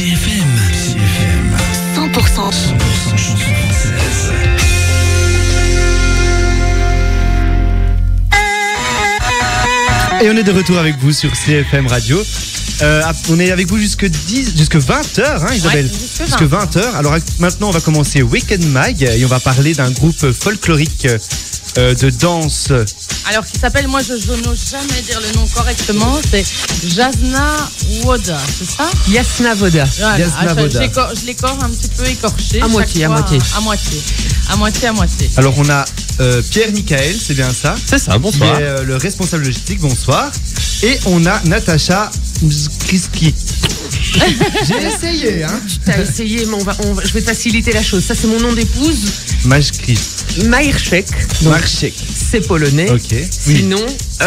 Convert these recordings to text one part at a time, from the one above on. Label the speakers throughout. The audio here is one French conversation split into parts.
Speaker 1: CFM
Speaker 2: 100%
Speaker 1: chanson française.
Speaker 3: Et on est de retour avec vous sur CFM Radio. On est avec vous jusque 20h, hein, Isabelle.
Speaker 2: Ouais,
Speaker 3: jusque 20h. Alors maintenant, on va commencer Weekend Mag et on va parler d'un groupe folklorique de danse.
Speaker 2: Alors, qui s'appelle, moi je n'ose jamais dire le nom correctement, c'est Jasna Woda, c'est ça?
Speaker 4: Yasna Voda.
Speaker 2: Voilà.
Speaker 3: Jasna Voda.
Speaker 2: Je l'écorche un petit peu écorché.
Speaker 4: À moitié.
Speaker 2: À moitié.
Speaker 3: Alors on a Pierre Michael, c'est bien ça?
Speaker 5: C'est ça, bonsoir.
Speaker 3: Qui est le responsable logistique, bonsoir. Et on a Natacha Mzkiski. J'ai essayé, hein.
Speaker 4: T'as essayé, mais je vais te faciliter la chose. Ça, c'est mon nom d'épouse,
Speaker 3: Majkri.
Speaker 4: Maïrchek. Donc,
Speaker 3: Marchek.
Speaker 4: c'est polonais.
Speaker 3: Ok. Oui.
Speaker 4: Sinon,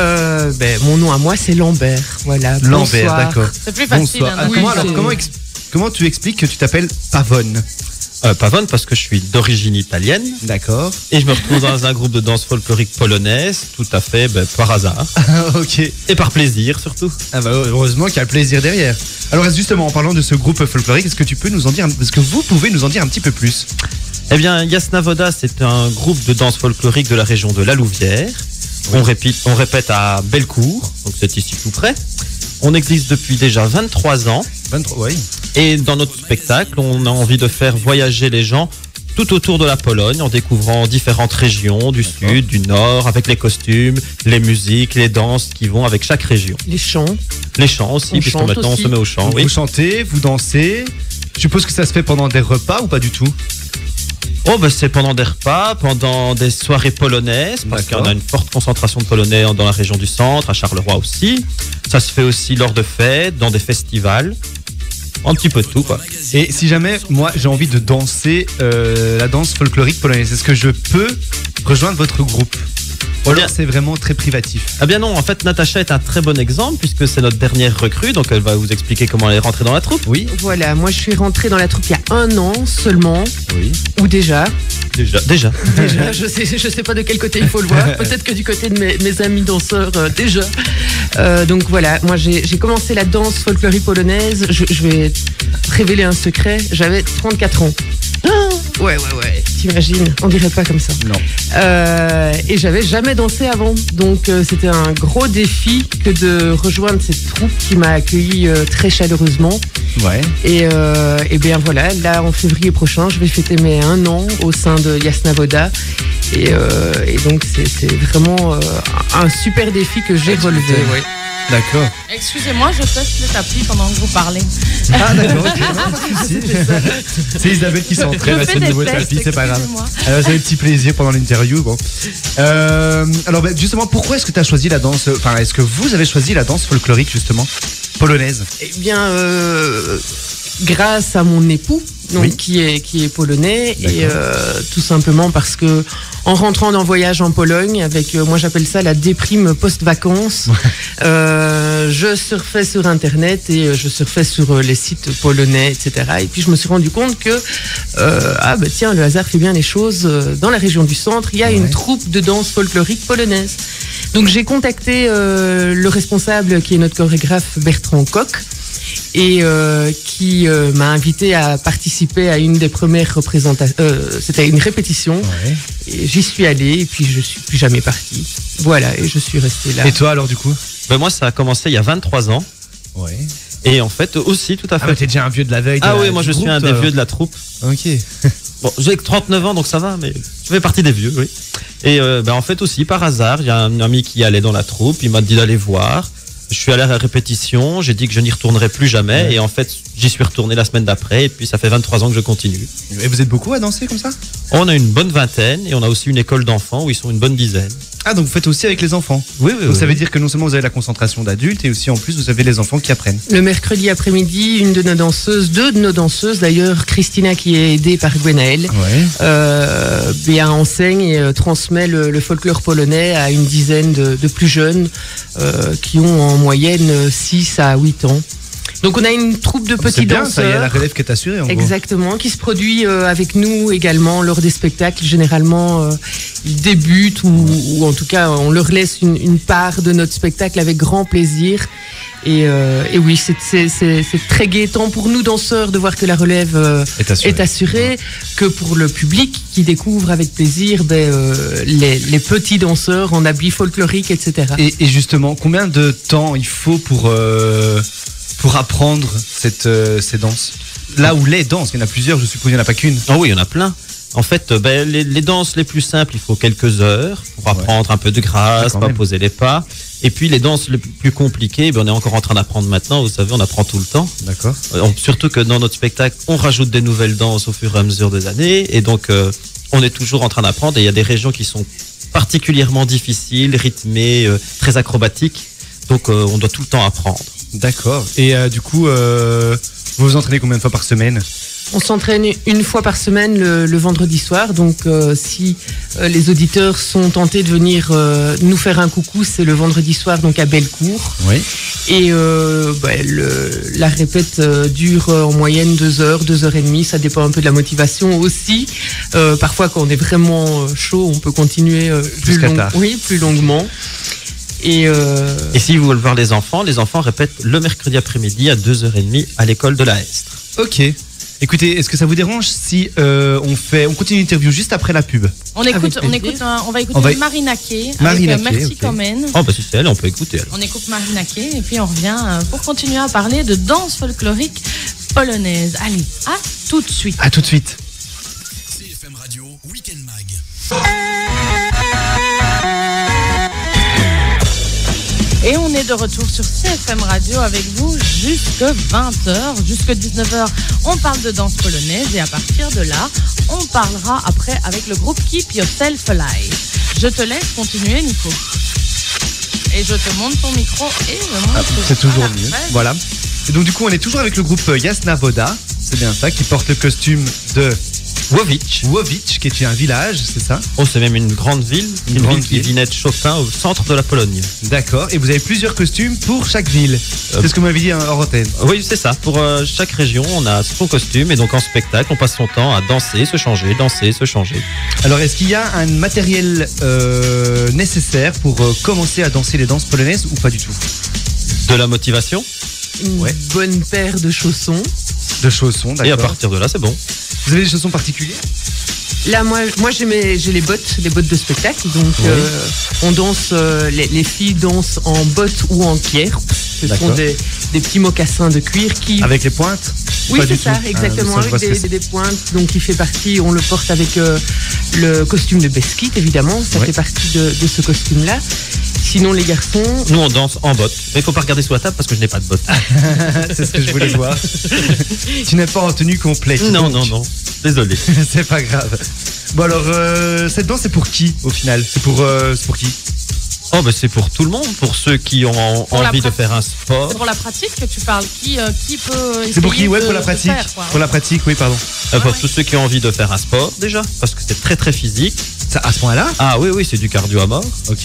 Speaker 4: mon nom à moi, c'est Lambert. Voilà.
Speaker 3: Lambert,
Speaker 4: Bonsoir.
Speaker 3: d'accord.
Speaker 2: C'est plus facile.
Speaker 3: Bonsoir.
Speaker 2: hein.
Speaker 3: Comment tu expliques que tu t'appelles Pavone?
Speaker 5: Pavone parce que je suis d'origine italienne
Speaker 3: D'accord.
Speaker 5: et je me retrouve dans un groupe de danse folklorique polonaise, tout à fait par hasard
Speaker 3: Ok.
Speaker 5: et par plaisir surtout.
Speaker 3: Ah bah heureusement qu'il y a le plaisir derrière. Alors justement, en parlant de ce groupe folklorique, est-ce que vous pouvez nous en dire un petit peu plus?
Speaker 5: Eh bien, Yasna Voda, c'est un groupe de danse folklorique de la région de la Louvière.
Speaker 3: Oui.
Speaker 5: On répète à Bellecour, donc c'est ici tout près. On existe depuis déjà 23 ans
Speaker 3: 23, oui.
Speaker 5: et dans notre spectacle, on a envie de faire voyager les gens tout autour de la Pologne en découvrant différentes régions du sud, du nord, avec les costumes, les musiques, les danses qui vont avec chaque région.
Speaker 4: Les chants.
Speaker 5: Les chants aussi,
Speaker 4: On
Speaker 5: puisque
Speaker 4: chante
Speaker 5: maintenant
Speaker 4: aussi.
Speaker 5: on se met au chant.
Speaker 3: Vous
Speaker 5: Oui.
Speaker 3: chantez, vous dansez. Je suppose que ça se fait pendant des repas ou pas du tout?
Speaker 5: Oh, c'est pendant des repas, pendant des soirées polonaises, parce
Speaker 3: D'accord.
Speaker 5: qu'on a une forte concentration de Polonais dans la région du centre, à Charleroi aussi. Ça se fait aussi lors de fêtes, dans des festivals. Un petit peu de tout, quoi.
Speaker 3: Et si jamais, moi, j'ai envie de danser la danse folklorique polonaise, est-ce que je peux rejoindre votre groupe? Ou alors c'est vraiment très privatif?
Speaker 5: Ah bien non, en fait, Natacha est un très bon exemple, puisque c'est notre dernière recrue, donc elle va vous expliquer comment elle est rentrée dans la troupe.
Speaker 3: Oui.
Speaker 4: Voilà, moi je suis rentrée dans la troupe il y a 1 an seulement,
Speaker 3: Oui.
Speaker 4: ou déjà.
Speaker 5: Déjà.
Speaker 4: Déjà, je sais pas de quel côté il faut le voir. Peut-être que du côté de mes amis danseurs, déjà. Donc voilà, moi j'ai commencé la danse folklorique polonaise. Je vais te révéler un secret. J'avais 34 ans. Ouais. T'imagines, on dirait pas comme ça.
Speaker 3: Non.
Speaker 4: Et j'avais jamais dansé avant. Donc c'était un gros défi que de rejoindre cette troupe qui m'a accueilli très chaleureusement.
Speaker 3: Ouais.
Speaker 4: Et bien voilà, là en février prochain, je vais fêter mes 1 an au sein de Yasna Voda. Et donc c'est vraiment un super défi que j'ai relevé. Ouais.
Speaker 3: D'accord.
Speaker 2: Excusez-moi, je teste le tapis pendant que vous parlez.
Speaker 3: Ah d'accord, ok. Non, pas de souci. C'est Isabelle qui s'entraîne à
Speaker 2: Je
Speaker 3: ce
Speaker 2: fais
Speaker 3: nouveau
Speaker 2: des tests,
Speaker 3: tapis, c'est pas grave.
Speaker 2: excusez-moi.
Speaker 3: Alors j'ai un petit plaisir pendant l'interview. Bon. Alors justement, pourquoi est-ce que tu as choisi la danse? Enfin, est-ce que vous avez choisi la danse folklorique justement polonaise?
Speaker 4: Eh bien, grâce à mon époux, donc,
Speaker 3: Oui.
Speaker 4: qui est polonais, et
Speaker 3: D'accord.
Speaker 4: tout simplement parce que en rentrant d'un voyage en Pologne, avec moi j'appelle ça la déprime post-vacances, je surfais sur internet et je surfais sur les sites polonais, etc. Et puis je me suis rendu compte que tiens, le hasard fait bien les choses. Dans la région du centre, il y a
Speaker 3: Ouais.
Speaker 4: une troupe de danse folklorique polonaise. Donc j'ai contacté le responsable qui est notre chorégraphe Bertrand Koch et qui m'a invité à participer à une des premières représentations. C'était une répétition.
Speaker 3: Ouais.
Speaker 4: Et j'y suis allée et puis je suis plus jamais partie. Voilà, et je suis restée là.
Speaker 3: Et toi alors du coup?
Speaker 5: Ben, moi, ça a commencé il y a 23 ans.
Speaker 3: Ouais.
Speaker 5: Et en fait, aussi, tout à
Speaker 3: Ah
Speaker 5: fait.
Speaker 3: mais t'es déjà un vieux de la veille.
Speaker 5: Ah oui, moi je suis un des vieux de la troupe.
Speaker 3: Ok.
Speaker 5: Bon, j'ai que 39 ans, donc ça va, mais je fais partie des vieux, oui. Et en fait aussi, par hasard, il y a un ami qui allait dans la troupe, il m'a dit d'aller voir. Je suis allé à la répétition, j'ai dit que je n'y retournerai plus jamais,
Speaker 3: Ouais.
Speaker 5: et en fait, j'y suis retourné la semaine d'après, et puis ça fait 23 ans que je continue.
Speaker 3: Et vous êtes beaucoup à danser comme ça?
Speaker 5: On a une bonne vingtaine, et on a aussi une école d'enfants où ils sont une bonne dizaine.
Speaker 3: Ah donc vous faites aussi avec les enfants?
Speaker 5: Oui,
Speaker 3: Donc ça veut dire que non seulement vous avez la concentration d'adultes et aussi en plus vous avez les enfants qui apprennent.
Speaker 4: Le mercredi après-midi, deux de nos danseuses d'ailleurs, Christina qui est aidée par Gwenaël,
Speaker 3: Ouais.
Speaker 4: enseigne et transmet le folklore polonais à une dizaine de plus jeunes qui ont en moyenne 6 à 8 ans. Donc on a une troupe de
Speaker 3: C'est
Speaker 4: petits
Speaker 3: bien, ça y a la
Speaker 4: danseurs.
Speaker 3: relève qui est assurée en gros.
Speaker 4: Exactement, qui se produit avec nous également lors des spectacles. Généralement, ils débutent ou en tout cas, on leur laisse une part de notre spectacle avec grand plaisir. Et oui, c'est très gai, tant pour nous danseurs de voir que la relève est assurée, que pour le public qui découvre avec plaisir les petits danseurs en habits folkloriques, etc.
Speaker 3: Et justement, combien de temps il faut pour apprendre ces danses? Là où les danses, il y en a plusieurs, je suppose, il n'y en a pas qu'une.
Speaker 5: Ah oui, il y en a plein. En fait, les danses les plus simples, il faut quelques heures pour apprendre un peu de grâce, pas poser les pas. Et puis les danses les plus compliquées, on est encore en train d'apprendre maintenant. Vous savez, on apprend tout le temps.
Speaker 3: D'accord.
Speaker 5: Surtout que dans notre spectacle, on rajoute des nouvelles danses au fur et à mesure des années. Et donc, on est toujours en train d'apprendre. Et il y a des régions qui sont particulièrement difficiles, rythmées, très acrobatiques. Donc, on doit tout le temps apprendre.
Speaker 3: D'accord. Et du coup, vous vous entraînez combien de fois par semaine?
Speaker 4: On s'entraîne une fois par semaine le vendredi soir. Donc, si les auditeurs sont tentés de venir nous faire un coucou, c'est le vendredi soir, donc à Bellecour.
Speaker 3: Oui.
Speaker 4: Et la répète dure en moyenne 2 heures, 2 heures et demie. Ça dépend un peu de la motivation aussi. Parfois, quand on est vraiment chaud, on peut continuer plus longuement. Et
Speaker 5: si vous voulez voir les enfants répètent le mercredi après-midi à 2h30 à l'école de la Hestre.
Speaker 3: Ok. Écoutez, est-ce que ça vous dérange si on continue l'interview juste après la pub?
Speaker 2: On va écouter Marina Kay avec Merci Komen.
Speaker 5: Oh bah si c'est elle, on peut écouter. Alors.
Speaker 2: On écoute Marina Kay et puis on revient pour continuer à parler de danse folklorique polonaise. Allez, à tout de suite.
Speaker 3: À tout de suite.
Speaker 1: CFM Radio, Weekend Mag.
Speaker 2: Et on est de retour sur CFM Radio avec vous jusque 20h, jusque 19h. On parle de danse polonaise et à partir de là, on parlera après avec le groupe Keep Yourself Alive. Je te laisse continuer, Nico. Et je te monte ton micro et je monte
Speaker 3: c'est toujours mieux. Voilà. Et donc du coup, on est toujours avec le groupe Jasna Woda, c'est bien ça, qui porte le costume de Łowicz, qui est un village, c'est ça?
Speaker 5: Oh, c'est même une grande ville, une ville qui venait de Chopin au centre de la Pologne.
Speaker 3: D'accord, et vous avez plusieurs costumes pour chaque ville. C'est ce que vous m'avez dit hors antenne.
Speaker 5: Oui, c'est ça. Pour chaque région, on a son costume et donc en spectacle, on passe son temps à danser, se changer.
Speaker 3: Alors, est-ce qu'il y a un matériel nécessaire pour commencer à danser les danses polonaises ou pas du tout?
Speaker 5: De la motivation.
Speaker 4: Une bonne paire de chaussons.
Speaker 3: D'accord.
Speaker 5: Et à partir de là, c'est bon.
Speaker 3: Vous avez des chaussons particuliers?
Speaker 4: Là, moi j'ai les bottes de spectacle. Donc, on danse, les filles dansent en bottes ou en pierre. Ce sont des petits mocassins de cuir qui...
Speaker 3: Avec les pointes?
Speaker 4: Oui, c'est ça, exactement. Avec des pointes. Donc, il fait partie, on le porte avec le costume de Beskid, évidemment. Ça fait partie de ce costume-là. Sinon, les garçons...
Speaker 5: Nous, on danse en bottes. Mais il faut pas regarder sous la table parce que je n'ai pas de bottes.
Speaker 3: C'est ce que je voulais voir. Tu n'es pas en tenue complète.
Speaker 5: Non. Désolé.
Speaker 3: C'est pas grave. Bon alors, cette danse, c'est pour qui, au final? C'est pour qui?
Speaker 5: Oh, bah, c'est pour tout le monde. Pour ceux qui ont envie de faire un sport.
Speaker 2: C'est pour la pratique que tu parles. Qui peut...
Speaker 3: C'est pour qui? Ouais, pour la pratique. Pour la pratique, oui, pardon.
Speaker 5: Pour tous ceux qui ont envie de faire un sport, déjà. Parce que c'est très, très physique.
Speaker 3: Ça, à ce point-là?
Speaker 5: Ah oui, c'est du cardio à mort.
Speaker 3: Ok.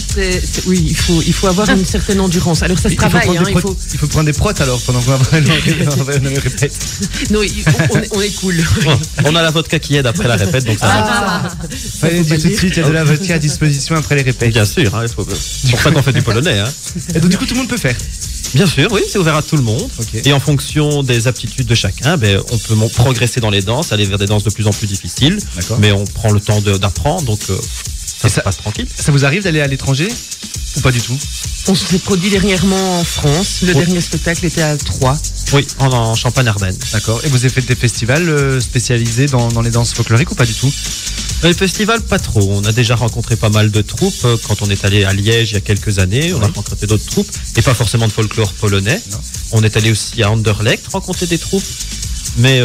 Speaker 4: Oui, il faut avoir une certaine endurance. Alors ça se travaille.
Speaker 3: Il faut prendre des prottes alors pendant qu'on le répète.
Speaker 4: Non, on est cool.
Speaker 5: On a la vodka qui aide après la répète, donc ça va.
Speaker 3: Fallait dire tout de suite, il y a de la vodka à disposition après les répètes.
Speaker 5: Bien sûr, c'est pour ça qu'on fait du polonais.
Speaker 3: Et donc du coup, tout le monde peut faire?
Speaker 5: Bien sûr, oui, c'est ouvert à tout le monde.
Speaker 3: Okay.
Speaker 5: Et en fonction des aptitudes de chacun, on peut progresser dans les danses, aller vers des danses de plus en plus difficiles. Mais on prend le temps d'apprendre, donc ça se passe tranquille.
Speaker 3: Ça vous arrive d'aller à l'étranger ou pas du tout?
Speaker 4: On s'est produit dernièrement en France. Le dernier spectacle était à Troyes.
Speaker 5: Oui, en Champagne-Ardenne.
Speaker 3: D'accord. Et vous avez fait des festivals spécialisés dans les danses folkloriques ou pas du tout?
Speaker 5: Les festivals, pas trop. On a déjà rencontré pas mal de troupes. Quand on est allé à Liège il y a quelques années, on a rencontré d'autres troupes. Et pas forcément de folklore polonais. Non. On est allé aussi à Anderlecht rencontrer des troupes. Mais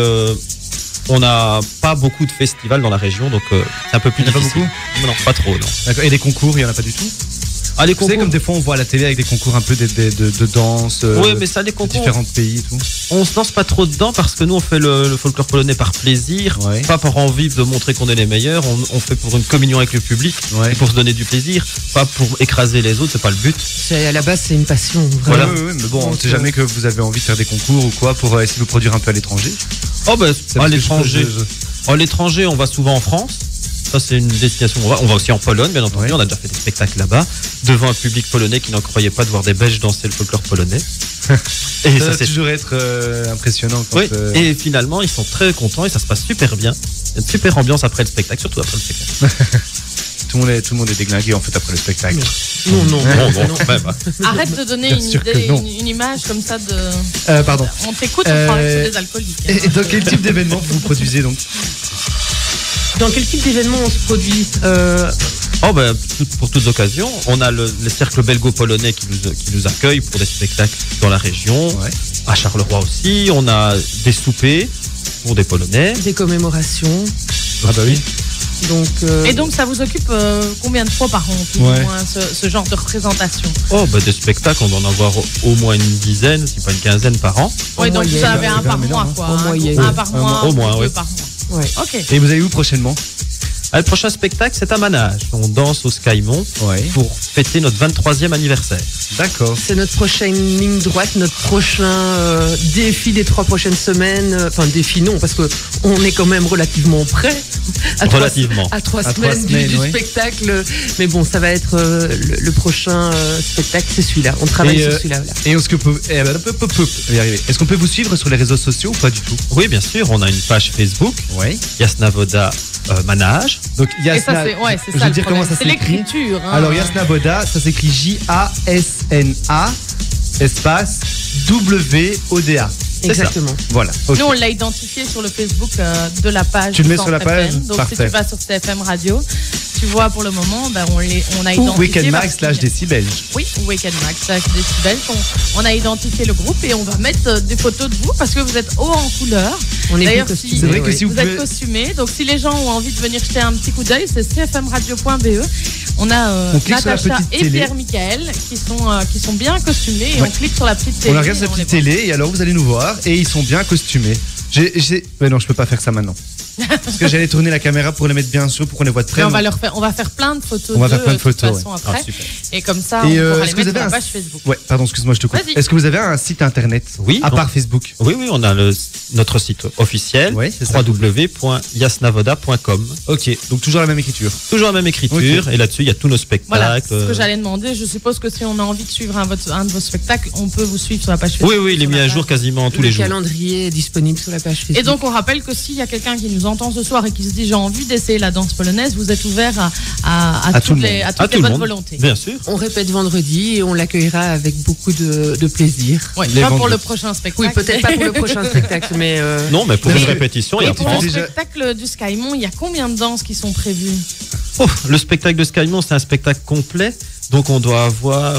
Speaker 5: on n'a pas beaucoup de festivals dans la région, donc c'est un peu plus difficile.
Speaker 3: Pas beaucoup?
Speaker 5: Non, pas trop, non.
Speaker 3: D'accord. Et des concours, il n'y en a pas du tout?
Speaker 5: Ah, les concours.
Speaker 3: Vous savez, comme des fois on voit à la télé avec des concours un peu de danse,
Speaker 5: oui, mais ça, les concours,
Speaker 3: différents pays et tout.
Speaker 5: On se lance pas trop dedans parce que nous on fait le folklore polonais par plaisir, pas par envie de montrer qu'on est les meilleurs. On fait pour une communion avec le public et pour se donner du plaisir, pas pour écraser les autres, c'est pas le but.
Speaker 4: À la base c'est une passion.
Speaker 3: Voilà. Oui, mais bon, on ne sait jamais que vous avez envie de faire des concours ou quoi pour essayer de vous produire un peu à l'étranger.
Speaker 5: Oh à l'étranger. À l'étranger, on va souvent en France. Ça, c'est une destination. On va aussi en Pologne, bien entendu.
Speaker 3: Ouais.
Speaker 5: On a déjà fait des spectacles là-bas, devant un public polonais qui n'en croyait pas de voir des Belges danser le folklore polonais. Et
Speaker 3: Ça
Speaker 5: ça,
Speaker 3: va
Speaker 5: c'est
Speaker 3: toujours être impressionnant. Quand,
Speaker 5: oui, et finalement, ils sont très contents et ça se passe super bien. Il y a une super ambiance après le spectacle, surtout après le spectacle.
Speaker 3: tout le monde est déglingué en fait après le spectacle.
Speaker 4: Non, non,
Speaker 5: Bon, même.
Speaker 2: Arrête de donner
Speaker 3: Bien
Speaker 2: une
Speaker 3: sûr que
Speaker 2: idée,
Speaker 3: non.
Speaker 2: une image comme ça de.
Speaker 3: Pardon.
Speaker 2: On t'écoute, on parle sur des alcooliques. hein.
Speaker 3: Et dans quel type d'événement vous produisez donc?
Speaker 4: Dans quel type d'événement on se produit
Speaker 5: Oh ben, pour toutes occasions, on a le cercle belgo-polonais qui nous accueille pour des spectacles dans la région,
Speaker 3: Ouais.
Speaker 5: à Charleroi aussi. On a des soupers pour des Polonais.
Speaker 4: Des commémorations.
Speaker 3: Ah bah oui.
Speaker 4: Donc,
Speaker 2: Et donc, ça vous occupe combien de fois par an, plus
Speaker 3: Ouais.
Speaker 2: ou moins, ce genre de représentation?
Speaker 5: Oh ben, des spectacles, on doit en avoir au moins une dizaine, si pas une quinzaine par an.
Speaker 2: Oui, donc vous
Speaker 4: moyenne,
Speaker 2: avez un
Speaker 3: c'est
Speaker 2: par
Speaker 3: quand même
Speaker 2: mois,
Speaker 3: énorme,
Speaker 2: quoi.
Speaker 4: En
Speaker 2: Un
Speaker 4: moyenne.
Speaker 2: Un par mois,
Speaker 5: Au moins,
Speaker 2: ou deux
Speaker 5: ouais.
Speaker 2: par mois.
Speaker 4: ouais.
Speaker 2: Ok.
Speaker 3: Et vous allez où prochainement?
Speaker 5: Ah, le prochain spectacle, c'est à Manage. On danse au Skymont
Speaker 3: Ouais.
Speaker 5: pour fêter notre 23e anniversaire.
Speaker 3: D'accord.
Speaker 4: C'est notre prochaine ligne droite, notre prochain défi des 3 prochaines semaines. Enfin, défi non, parce que on est quand même relativement prêt.
Speaker 5: Relativement.
Speaker 4: À 3
Speaker 3: À 3
Speaker 4: semaines,
Speaker 3: semaines,
Speaker 4: du
Speaker 3: ouais.
Speaker 4: spectacle. Mais bon, ça va être le prochain spectacle, c'est celui-là. On travaille
Speaker 3: Et,
Speaker 4: sur celui-là. Là.
Speaker 3: Et est-ce que on va y arriver. Est-ce qu'on peut vous suivre sur les réseaux sociaux ou pas du tout?
Speaker 5: Oui, bien sûr, on a une page Facebook,
Speaker 3: Oui.
Speaker 5: Yasnavoda Manage.
Speaker 3: Donc
Speaker 2: Et ça,
Speaker 3: Yasna,
Speaker 2: c'est
Speaker 3: je
Speaker 2: ça
Speaker 3: veux
Speaker 2: le
Speaker 3: dire comment
Speaker 2: problème.
Speaker 3: ça
Speaker 2: C'est
Speaker 3: s'écrit.
Speaker 2: l'écriture. hein.
Speaker 3: Alors Yasna Voda, ça s'écrit Jasna espace WODA.
Speaker 5: C'est ça.
Speaker 4: Exactement.
Speaker 3: Voilà. Ok.
Speaker 2: Nous, on l'a identifié sur le Facebook de la page.
Speaker 3: Tu le
Speaker 2: du
Speaker 3: mets sur la
Speaker 2: Centre
Speaker 3: page?
Speaker 2: FM. Donc,
Speaker 3: Parfait.
Speaker 2: si tu vas sur CFM Radio, tu vois pour le moment, ben, on a
Speaker 3: Ou
Speaker 2: identifié.
Speaker 3: Weekend
Speaker 2: parce
Speaker 3: Max
Speaker 2: qu'il-
Speaker 3: /Décibel.
Speaker 2: Oui, Weekend Max /Décibel. On a identifié le groupe et on va mettre des photos de vous parce que vous êtes haut en couleur.
Speaker 4: On est
Speaker 2: D'ailleurs,
Speaker 4: bien
Speaker 2: si,
Speaker 4: costumés,
Speaker 3: C'est vrai que
Speaker 4: oui.
Speaker 3: si vous
Speaker 2: vous êtes
Speaker 3: pouvez-
Speaker 2: costumés, donc si les gens ont envie de venir jeter un petit coup d'œil, c'est cfmradio.be. On a
Speaker 3: On clique sur la
Speaker 2: Natacha
Speaker 3: petite
Speaker 2: et
Speaker 3: télé.
Speaker 2: Pierre-Michael qui sont bien costumés et
Speaker 3: Ouais.
Speaker 2: on clique sur la petite télé.
Speaker 3: On regarde sa
Speaker 2: et on les
Speaker 3: petite
Speaker 2: voit.
Speaker 3: télé et alors vous allez nous voir et ils sont bien costumés. Mais non, je peux pas faire ça maintenant. Parce que j'allais tourner la caméra pour les mettre bien sûr, pour qu'on les voit de près.
Speaker 2: Mais on va faire plein de photos.
Speaker 3: On va faire
Speaker 2: d'eux,
Speaker 3: plein de
Speaker 2: toute
Speaker 3: photos,
Speaker 2: façon,
Speaker 3: ouais.
Speaker 2: après.
Speaker 5: Ah, super.
Speaker 2: Et comme ça,
Speaker 3: Et,
Speaker 2: on pourra
Speaker 3: est-ce
Speaker 2: les
Speaker 3: que vous
Speaker 2: mettre sur
Speaker 3: avez
Speaker 2: la
Speaker 3: un-
Speaker 2: page Facebook.
Speaker 3: Ouais, pardon, excuse-moi, je te coupe.
Speaker 2: Vas-y.
Speaker 3: Est-ce que vous avez un site internet?
Speaker 5: Oui,
Speaker 3: À
Speaker 5: donc-
Speaker 3: part Facebook.
Speaker 5: Oui, on a notre site officiel,
Speaker 3: Oui, c'est ça.
Speaker 5: www.yasnavoda.com.
Speaker 3: Ok, donc toujours la même écriture.
Speaker 5: Toujours la même écriture,
Speaker 3: Ok.
Speaker 5: et là-dessus, il y a tous nos spectacles.
Speaker 2: Voilà, c'est ce que j'allais demander. Je suppose que si on a envie de suivre un de vos spectacles, on peut vous suivre sur la page Facebook.
Speaker 5: Oui, il est
Speaker 2: sur
Speaker 5: mis
Speaker 2: la
Speaker 5: à
Speaker 2: page.
Speaker 5: jour quasiment tous
Speaker 4: Le
Speaker 5: les jours.
Speaker 4: calendrier est disponible sur la page Facebook.
Speaker 2: Et donc, on rappelle que s'il y a quelqu'un qui nous entend ce soir et qui se dit j'ai envie d'essayer la danse polonaise, vous êtes ouvert à
Speaker 3: À tout
Speaker 2: toutes
Speaker 3: le
Speaker 2: les,
Speaker 3: monde.
Speaker 2: à
Speaker 5: À
Speaker 2: toutes
Speaker 5: tout
Speaker 2: les
Speaker 5: le
Speaker 2: bonnes
Speaker 5: monde,
Speaker 2: volontés.
Speaker 5: bien sûr.
Speaker 4: on répète vendredi et on l'accueillera avec beaucoup de plaisir.
Speaker 2: Ouais,
Speaker 3: Les
Speaker 2: pas pour
Speaker 3: vendredis.
Speaker 2: le prochain spectacle.
Speaker 4: Oui, peut-être pas pour le prochain spectacle, mais
Speaker 5: Non, mais pour
Speaker 3: Mais
Speaker 5: une
Speaker 3: parce que-
Speaker 5: répétition, il y
Speaker 2: Et
Speaker 5: a
Speaker 2: pour
Speaker 3: tu
Speaker 2: le
Speaker 3: fais déjà-
Speaker 2: spectacle du Skymont, il y a combien de danses qui sont prévues?
Speaker 5: Oh, le spectacle de Skymont, c'est un spectacle complet. Donc on doit avoir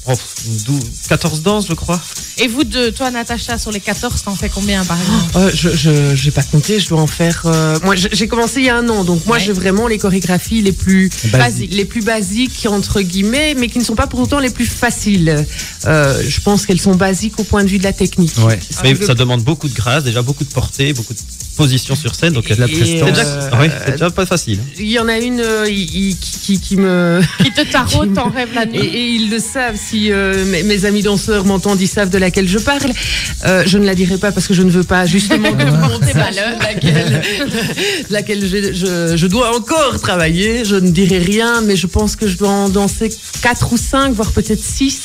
Speaker 5: 14 danses, je crois.
Speaker 2: Et vous deux, toi, Natacha, sur les 14, t'en fais combien par exemple?
Speaker 4: je n'ai pas compté, je dois en faire. Moi, j'ai commencé il y a un an, donc moi
Speaker 2: Ouais.
Speaker 4: j'ai vraiment les chorégraphies les plus
Speaker 2: Basique.
Speaker 4: les plus basiques entre guillemets, mais qui ne sont pas pour autant les plus faciles. Je pense qu'elles sont basiques au point de vue de la technique.
Speaker 3: Ouais.
Speaker 5: Mais
Speaker 4: que-
Speaker 5: ça demande beaucoup de grâce, déjà beaucoup de portée, beaucoup de position sur scène. Donc
Speaker 3: de la
Speaker 4: Et,
Speaker 3: prestance.
Speaker 5: c'est déjà pas facile.
Speaker 4: Il y en a une qui me
Speaker 2: Qui te taraude, t'en rêves la nuit?
Speaker 4: et ils le savent, si mes amis danseurs m'entendent, ils savent de laquelle je parle. Je ne la dirai pas parce que je ne veux pas justement que vous montez malheur, laquelle je dois encore travailler. Je ne dirai rien, mais je pense que je dois en danser 4 ou 5, voire peut-être 6.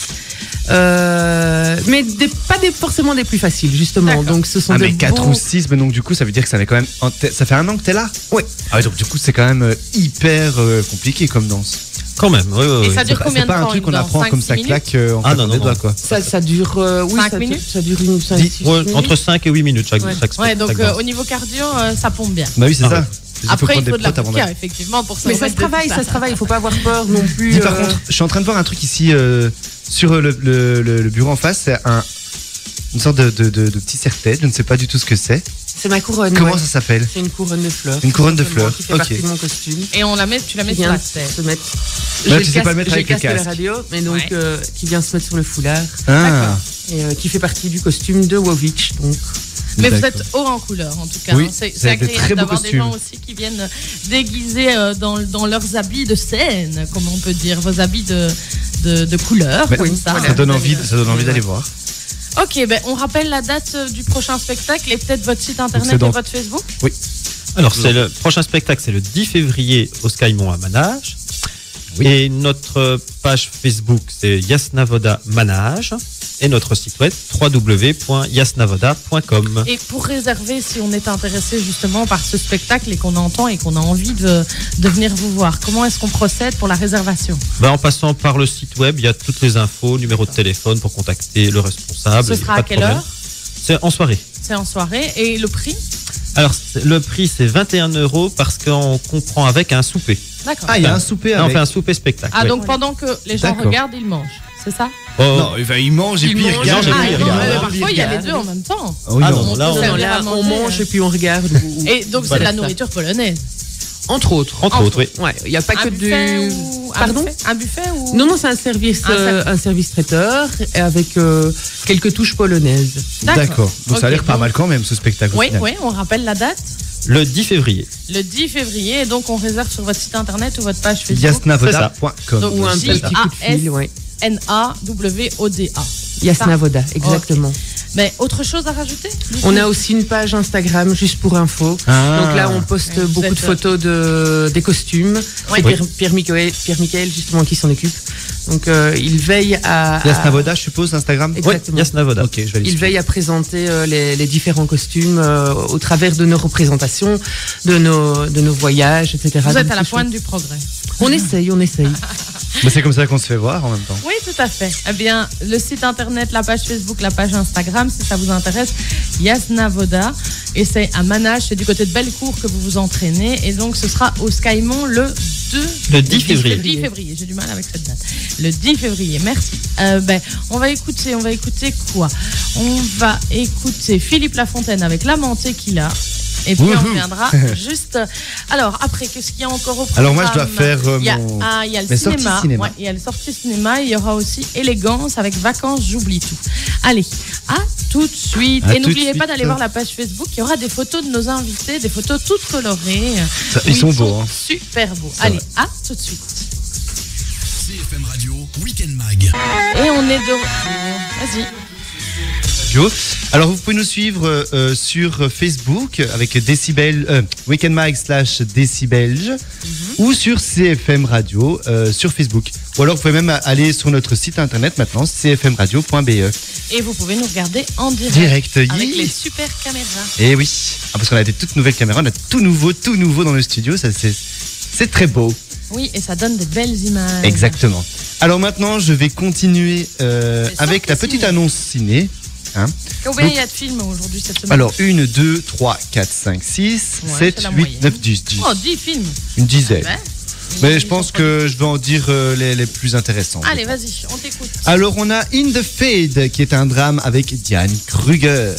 Speaker 4: Mais pas forcément des plus faciles, justement.
Speaker 2: D'accord.
Speaker 4: Donc ce sont
Speaker 3: Ah
Speaker 4: des
Speaker 3: mais 4
Speaker 4: bons-
Speaker 3: ou 6, mais donc du coup ça veut dire que ça fait quand même ça fait un an que t'es là?
Speaker 4: Oui.
Speaker 3: Ah ouais, donc du coup c'est quand même hyper compliqué comme danse.
Speaker 5: Quand même, oui.
Speaker 2: Et ça
Speaker 3: C'est
Speaker 2: dure
Speaker 3: pas,
Speaker 2: combien
Speaker 3: c'est pas
Speaker 2: de
Speaker 3: un
Speaker 2: temps,
Speaker 3: truc
Speaker 2: une
Speaker 3: qu'on
Speaker 2: danse?
Speaker 3: apprend
Speaker 2: 5,
Speaker 3: comme ça
Speaker 2: 6
Speaker 3: claque en
Speaker 5: Ah,
Speaker 3: claquant
Speaker 5: non,
Speaker 3: des
Speaker 5: non,
Speaker 3: doigts
Speaker 5: non.
Speaker 3: quoi.
Speaker 4: Ça dure, oui,
Speaker 2: 5
Speaker 4: ça,
Speaker 2: minutes
Speaker 4: ça dure une 5,
Speaker 3: Dix-
Speaker 4: 6
Speaker 5: Ouais,
Speaker 4: minutes.
Speaker 5: entre 5 et 8 minutes chaque,
Speaker 2: Ouais.
Speaker 5: chaque
Speaker 2: Ouais, donc
Speaker 5: chaque danse.
Speaker 2: au niveau cardio, ça pompe bien.
Speaker 3: Bah oui c'est
Speaker 5: Ah
Speaker 3: ça.
Speaker 5: ouais.
Speaker 2: Après, il faut
Speaker 3: prendre
Speaker 2: de la
Speaker 3: des potes avant
Speaker 2: poussière,
Speaker 3: d'aller.
Speaker 2: effectivement, pour
Speaker 4: Mais ça se travaille, il faut pas avoir peur non plus.
Speaker 3: Dis, par contre, je suis en train de voir un truc ici sur le bureau en face, c'est une sorte de petit serre-tête, je ne sais pas du tout ce que c'est.
Speaker 4: c'est ma couronne.
Speaker 3: Comment
Speaker 4: ouais.
Speaker 3: ça s'appelle?
Speaker 4: C'est une couronne de fleurs.
Speaker 3: Une couronne de
Speaker 4: Simplement,
Speaker 3: fleurs,
Speaker 4: Qui fait
Speaker 3: ok.
Speaker 4: partie de mon costume.
Speaker 2: Et tu la mets
Speaker 4: Qui
Speaker 2: sur la
Speaker 4: vient
Speaker 2: tête.
Speaker 4: se mettre.
Speaker 3: Là,
Speaker 4: J'ai
Speaker 3: tu sais pas le mettre
Speaker 4: j'ai
Speaker 3: avec le
Speaker 4: casque à la
Speaker 3: casque.
Speaker 4: radio, mais donc
Speaker 3: Ouais.
Speaker 4: qui vient se mettre sur le foulard
Speaker 3: Ah,
Speaker 4: et qui fait partie du costume de Wowitch. Donc
Speaker 2: Mais vous
Speaker 3: d'accord.
Speaker 2: êtes haut en couleur, en tout cas.
Speaker 3: Oui,
Speaker 2: hein. C'est
Speaker 3: c'est des très
Speaker 2: agréable
Speaker 3: beaux
Speaker 2: d'avoir des
Speaker 3: costumes.
Speaker 2: gens aussi qui viennent déguisés dans leurs habits de scène, comme on peut dire, vos habits de couleur.
Speaker 3: Mais
Speaker 2: comme ça.
Speaker 3: ça donne envie d'aller voir.
Speaker 2: Ok, ben, on rappelle la date du prochain spectacle et peut-être votre site internet
Speaker 3: c'est dans-
Speaker 2: et votre Facebook.
Speaker 5: Alors, le prochain spectacle, c'est le 10 février au Skymont à Manage.
Speaker 3: Oui.
Speaker 5: Et notre page Facebook, c'est Yasnavoda Manage. Et notre site web, www.yasnavoda.com.
Speaker 2: Et pour réserver, si on est intéressé justement par ce spectacle et qu'on entend et qu'on a envie de venir vous voir, comment est-ce qu'on procède pour la réservation?
Speaker 5: En passant par le site web, il y a toutes les infos, numéro de téléphone pour contacter le responsable.
Speaker 2: Ce sera à quelle heure?
Speaker 5: C'est en soirée.
Speaker 2: C'est en soirée. Et le prix?
Speaker 5: Alors, le prix, c'est 21 € parce qu'on comprend avec un souper.
Speaker 2: D'accord.
Speaker 3: Ah, il y a un souper
Speaker 5: On
Speaker 3: avec.
Speaker 5: fait un souper spectacle.
Speaker 2: Ah,
Speaker 5: oui.
Speaker 2: donc pendant que les gens
Speaker 3: D'accord.
Speaker 2: regardent, ils mangent. C'est ça?
Speaker 3: Non, il mange et
Speaker 4: Il
Speaker 3: puis il
Speaker 4: mange,
Speaker 3: regarde.
Speaker 5: il mange,
Speaker 2: Ah,
Speaker 5: il
Speaker 2: non,
Speaker 5: regarde.
Speaker 2: parfois il y a les deux en même temps.
Speaker 3: Ah oui,
Speaker 5: Ah
Speaker 3: non.
Speaker 5: non, là,
Speaker 2: on-
Speaker 4: Non, là, on mange et puis on regarde.
Speaker 2: Et donc c'est
Speaker 5: Voilà.
Speaker 2: de la nourriture polonaise.
Speaker 4: Entre autres.
Speaker 5: Entre autres, oui.
Speaker 4: Ouais, il n'y a pas
Speaker 2: Un
Speaker 4: que
Speaker 2: buffet
Speaker 4: du.
Speaker 2: ou...
Speaker 4: Pardon?
Speaker 2: Un buffet ou...
Speaker 4: Non, c'est un service traiteur avec quelques touches polonaises.
Speaker 3: D'accord. Donc ça a
Speaker 2: Ok,
Speaker 3: l'air pas
Speaker 2: donc-
Speaker 3: mal quand même ce spectacle. au
Speaker 2: Oui,
Speaker 3: final.
Speaker 2: oui, on rappelle la date.
Speaker 5: Le 10 février.
Speaker 2: Le 10 février. Et donc on réserve sur votre site internet ou votre page Facebook.
Speaker 3: Yasnavoda.com.
Speaker 2: Donc,
Speaker 4: Ou un
Speaker 2: J-
Speaker 4: petit coup de fil, ouais.
Speaker 2: N-A-W-O-D-A.
Speaker 4: Yasnavoda, exactement.
Speaker 2: Mais autre chose à rajouter?
Speaker 4: On a aussi une page Instagram juste pour info.
Speaker 3: Ah.
Speaker 4: Donc là, on poste
Speaker 2: Vous
Speaker 4: beaucoup
Speaker 2: êtes-
Speaker 4: de photos des costumes.
Speaker 2: Oui.
Speaker 4: C'est Pierre-Michael justement qui s'en occupe. Donc il veille à
Speaker 3: Yasnavoda, je suppose, Instagram.
Speaker 4: Exactement.
Speaker 5: Oui, Yasnavoda.
Speaker 3: Ok, je vais aller
Speaker 4: il
Speaker 3: suivre.
Speaker 4: veille à présenter les différents costumes au travers de nos représentations, de nos voyages, etc.
Speaker 2: Vous êtes
Speaker 4: Donc,
Speaker 2: à la
Speaker 4: c'est
Speaker 2: pointe du progrès.
Speaker 4: chouette. On essaye.
Speaker 3: Mais c'est comme ça qu'on se fait voir en même temps.
Speaker 2: Oui, tout à fait. Eh bien, le site internet, la page Facebook, la page Instagram, si ça vous intéresse, Yasnavoda. Et c'est à Manage, c'est du côté de Bellecour que vous vous entraînez. Et donc, ce sera au Skymont le
Speaker 5: 10 février.
Speaker 2: Le 10 février, j'ai du mal avec cette date. Le 10 février, merci. On va écouter quoi? On va écouter Philippe Lafontaine avec L'amant qu'il a. Et puis on
Speaker 3: Wouhou.
Speaker 2: reviendra juste. Alors après, qu'est-ce qu'il y a encore au programme?
Speaker 3: Alors moi, je dois faire
Speaker 2: il y a,
Speaker 3: mon...
Speaker 2: il y a le
Speaker 3: mes sorties
Speaker 2: cinéma.
Speaker 3: cinéma.
Speaker 2: Ouais, il y a le sortie cinéma. Il y aura aussi Élégance avec Vacances, j'oublie tout. Allez, à tout de suite.
Speaker 3: À
Speaker 2: Et
Speaker 3: tout de
Speaker 2: n'oubliez pas
Speaker 3: suite.
Speaker 2: d'aller voir la page Facebook. Il y aura des photos de nos invités, des photos toutes colorées.
Speaker 3: Ça,
Speaker 2: où
Speaker 3: ils sont beaux, hein.
Speaker 2: Super beaux.
Speaker 3: C'est
Speaker 2: Allez,
Speaker 3: vrai.
Speaker 2: à tout de suite.
Speaker 1: CFM Radio, Weekend Mag.
Speaker 2: Et on est de retour. Vas-y.
Speaker 3: Radio. Alors vous pouvez nous suivre sur Facebook avec Décibel, Weekend Mag / Décibelge ou sur CFM Radio sur Facebook. Ou alors vous pouvez même aller sur notre site internet maintenant, cfmradio.be.
Speaker 2: Et vous pouvez nous regarder en direct.
Speaker 3: Direct,
Speaker 2: Avec
Speaker 3: yeah.
Speaker 2: les super caméras.
Speaker 3: Et oui, parce qu'on a des toutes nouvelles caméras, on a tout nouveau dans le studio, ça c'est très beau.
Speaker 2: Oui, et ça donne des belles images.
Speaker 3: Exactement. Alors maintenant, je vais continuer avec la
Speaker 2: sorties
Speaker 3: petite
Speaker 2: ciné.
Speaker 3: annonce ciné. Hein.
Speaker 2: Combien il y a de films aujourd'hui cette semaine?
Speaker 3: Alors 1, 2, 3, 4, 5, 6,
Speaker 2: Ouais,
Speaker 3: 7,
Speaker 2: c'est la
Speaker 3: 8,
Speaker 2: moyenne.
Speaker 3: 9, 10, 10.
Speaker 2: Oh, 10 films.
Speaker 3: Une dizaine.
Speaker 2: Ouais.
Speaker 3: Mais
Speaker 2: Ils
Speaker 3: je pense
Speaker 2: sont
Speaker 3: que je vais en dire les plus intéressants.
Speaker 2: Allez, vas-y, on t'écoute.
Speaker 3: Alors on a In the Fade qui est un drame avec Diane Kruger.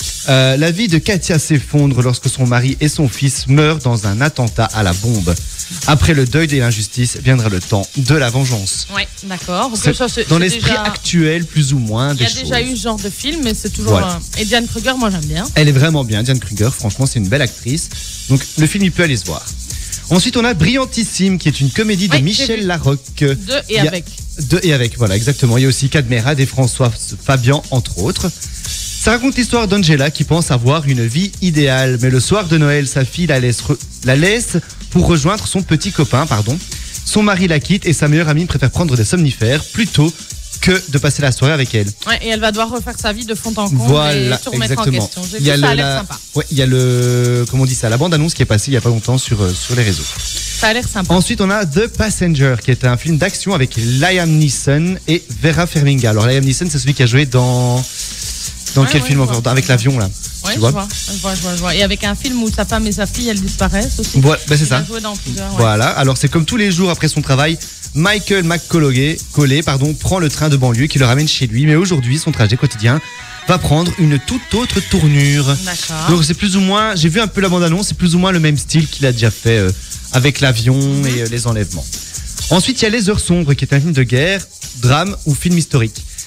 Speaker 3: La vie de Katia s'effondre lorsque son mari et son fils meurent dans un attentat à la bombe. Après le deuil et l'injustice viendra le temps de la vengeance.
Speaker 2: Ouais, d'accord. Donc
Speaker 3: C'est
Speaker 2: ça,
Speaker 3: dans
Speaker 2: c'est
Speaker 3: l'esprit
Speaker 2: déjà-
Speaker 3: actuel, plus ou moins,
Speaker 2: Il y
Speaker 3: des
Speaker 2: a
Speaker 3: choses.
Speaker 2: déjà eu ce genre de film, mais c'est toujours.
Speaker 3: Voilà.
Speaker 2: Et Diane Kruger, moi j'aime bien.
Speaker 3: Elle est vraiment bien, Diane Kruger. Franchement, c'est une belle actrice. Donc le film, il peut aller se voir. Ensuite, on a Brillantissime, qui est une comédie de
Speaker 2: Oui, j'ai
Speaker 3: Michel
Speaker 2: vu.
Speaker 3: Larocque.
Speaker 2: De et
Speaker 3: Il y a-
Speaker 2: avec.
Speaker 3: De et avec, voilà, exactement. Il y a aussi Cadmerade et François Fabian, entre autres. Ça raconte l'histoire d'Angela qui pense avoir une vie idéale. Mais le soir de Noël, sa fille la laisse pour rejoindre son petit copain, pardon. Son mari la quitte et sa meilleure amie préfère prendre des somnifères plutôt que de passer la soirée avec elle.
Speaker 2: Ouais, et elle va devoir refaire sa vie de fond en comble
Speaker 3: Voilà,
Speaker 2: et tout remettre en
Speaker 3: exactement.
Speaker 2: question. J'ai vu, ça a l'air sympa.
Speaker 3: Ouais, il y a le, comment on dit ça, la bande-annonce qui est passée il y a pas longtemps sur les réseaux.
Speaker 2: Ça a l'air sympa.
Speaker 3: Ensuite, on a The Passenger, qui est un film d'action avec Liam Neeson et Vera Farmiga. Alors, Liam Neeson, c'est celui qui a joué dans
Speaker 2: Ouais,
Speaker 3: quel
Speaker 2: ouais,
Speaker 3: film
Speaker 2: je
Speaker 3: encore
Speaker 2: vois.
Speaker 3: avec l'avion là.
Speaker 2: Ouais,
Speaker 3: tu
Speaker 2: je
Speaker 3: vois
Speaker 2: vois. Et avec un film où sa femme et sa fille, elles disparaissent aussi.
Speaker 3: Voilà, ben c'est
Speaker 2: Il
Speaker 3: ça.
Speaker 2: a joué dans plusieurs. Ouais.
Speaker 3: Voilà. Alors, c'est comme tous les jours après son travail, Michael McColley, prend le train de banlieue qui le ramène chez lui. Mais aujourd'hui, son trajet quotidien va prendre une toute autre tournure.
Speaker 2: D'accord.
Speaker 3: Donc, c'est plus ou moins, j'ai vu un peu la bande-annonce, c'est plus ou moins le même style qu'il a déjà fait avec l'avion et les enlèvements. Ensuite, il y a Les Heures Sombres, qui est un film de guerre, drame ou film historique.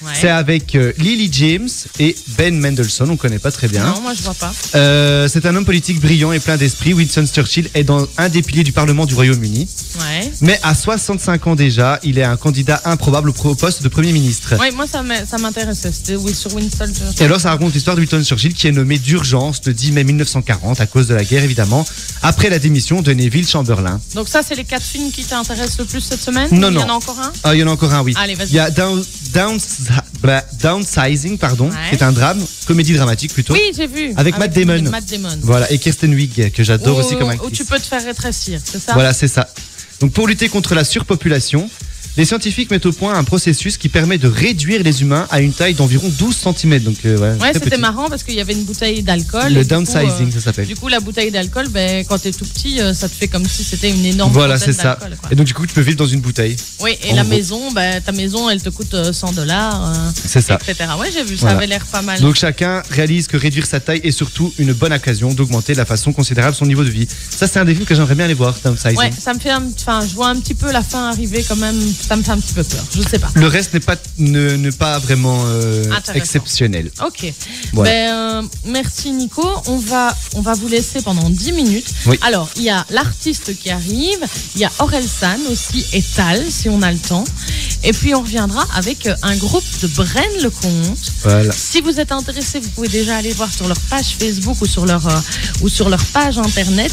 Speaker 2: Ouais.
Speaker 3: C'est avec Lily James et Ben Mendelsohn, on connaît pas très bien.
Speaker 2: Non, moi je vois pas.
Speaker 3: C'est un homme politique brillant et plein d'esprit. Winston Churchill est dans un des piliers du Parlement du Royaume-Uni.
Speaker 2: Ouais.
Speaker 3: Mais à 65 ans déjà, il est un candidat improbable au poste de Premier ministre.
Speaker 2: Ouais, moi ça m'intéressait. C'était sur Winston Churchill.
Speaker 3: Et alors ça raconte l'histoire de Winston Churchill qui est nommé d'urgence le 10 mai 1940 à cause de la guerre évidemment, après la démission de Neville Chamberlain.
Speaker 2: Donc ça, c'est les 4 films qui t'intéressent le plus cette semaine?
Speaker 3: Non,
Speaker 2: Il y
Speaker 3: non.
Speaker 2: en a encore un?
Speaker 3: Ah, il y en a encore un, oui.
Speaker 2: Allez, vas-y.
Speaker 3: Il y a Downsizing, pardon,
Speaker 2: Ouais.
Speaker 3: qui est un drame, comédie dramatique plutôt.
Speaker 2: Oui, j'ai vu.
Speaker 3: Avec Matt Damon.
Speaker 2: Matt Damon.
Speaker 3: Voilà, et Kirsten Wiig, que j'adore aussi comme
Speaker 2: Où
Speaker 3: actrice.
Speaker 2: tu peux te faire rétrécir, c'est ça?
Speaker 3: Voilà, c'est ça. Donc pour lutter contre la surpopulation, les scientifiques mettent au point un processus qui permet de réduire les humains à une taille d'environ 12 cm. Donc, voilà,
Speaker 2: Ouais,
Speaker 3: très
Speaker 2: c'était
Speaker 3: petit.
Speaker 2: marrant parce qu'il y avait une bouteille d'alcool.
Speaker 3: Le
Speaker 2: et du coup,
Speaker 3: downsizing, ça s'appelle.
Speaker 2: Du coup, la bouteille d'alcool, ben, quand t'es tout petit, ça te fait comme si c'était une énorme
Speaker 3: Voilà, c'est
Speaker 2: bouteille
Speaker 3: ça.
Speaker 2: d'alcool, quoi.
Speaker 3: Et donc du coup, tu peux vivre dans une bouteille.
Speaker 2: Oui, et
Speaker 3: en
Speaker 2: la
Speaker 3: gros.
Speaker 2: maison, ben, ta maison, elle te coûte $100,
Speaker 3: C'est ça.
Speaker 2: etc. Ouais, j'ai vu, ça
Speaker 3: Voilà.
Speaker 2: avait l'air pas mal.
Speaker 3: Donc chacun réalise que réduire sa taille est surtout une bonne occasion d'augmenter de la façon considérable son niveau de vie. Ça, c'est un des films que j'aimerais bien aller voir, Downsizing.
Speaker 2: Ouais, ça me fait je vois un petit peu la fin arriver quand même, ça me fait un petit peu peur, je sais pas.
Speaker 3: Le reste n'est pas, ne pas vraiment
Speaker 2: Intéressant.
Speaker 3: exceptionnel.
Speaker 2: Ok.
Speaker 3: Voilà.
Speaker 2: Merci Nico. On va vous laisser pendant 10 minutes.
Speaker 3: Oui.
Speaker 2: Alors, il y a l'artiste qui arrive, il y a Orelsan aussi et Tal, si on a le temps. Et puis on reviendra avec un groupe de Braine-le-Comte.
Speaker 3: Voilà.
Speaker 2: Si vous êtes intéressé, vous pouvez déjà aller voir sur leur page Facebook ou sur leur page internet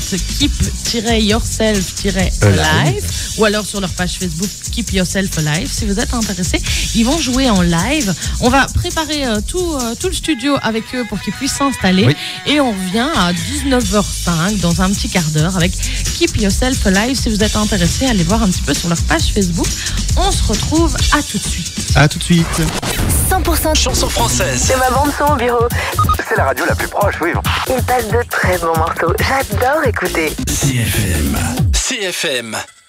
Speaker 2: keep-yourself-alive ou alors sur leur page Facebook Keep Yourself Alive. Si vous êtes intéressé, ils vont jouer en live. On va préparer tout le studio avec eux pour qu'ils puissent s'installer.
Speaker 3: Oui.
Speaker 2: Et on revient à 19h05 dans un petit quart d'heure avec Keep Yourself Alive. Si vous êtes intéressé, allez voir un petit peu sur leur page Facebook. On se retrouve à tout de suite.
Speaker 3: À tout de suite.
Speaker 6: 100%
Speaker 1: Chanson française.
Speaker 6: c'est ma bande son au bureau.
Speaker 7: C'est la radio la plus proche, oui.
Speaker 6: Il passe de très bons morceaux. J'adore écouter.
Speaker 1: CFM. CFM.